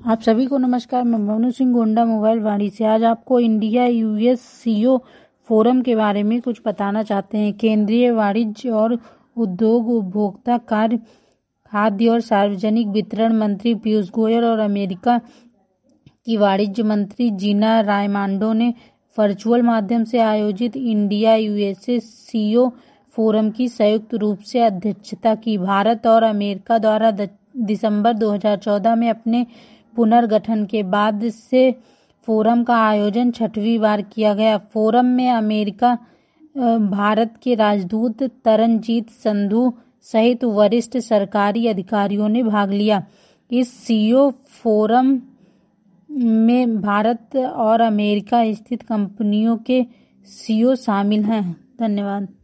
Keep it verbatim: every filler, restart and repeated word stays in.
आप सभी को नमस्कार। मैं मोनू सिंह गोंडा मोबाइल वाणी से आज आपको इंडिया यूएस सीओ फोरम के बारे में कुछ बताना चाहते हैं। केंद्रीय वाणिज्य और उद्योग, उपभोक्ता कार्य, खाद्य और सार्वजनिक वितरण मंत्री पीयूष गोयल और अमेरिका की वाणिज्य मंत्री जीना रायमांडो ने वर्चुअल माध्यम से आयोजित इंडिया यूएसए सीओ फोरम की संयुक्त रूप से अध्यक्षता की। भारत और अमेरिका द्वारा दिसंबर दो हज़ार चौदह में अपने पुनर्गठन के बाद से फोरम का आयोजन छठवीं बार किया गया। फोरम में अमेरिका, भारत के राजदूत तरनजीत संधू सहित वरिष्ठ सरकारी अधिकारियों ने भाग लिया। इस सीओ फोरम में भारत और अमेरिका स्थित कंपनियों के सीईओ शामिल हैं। धन्यवाद।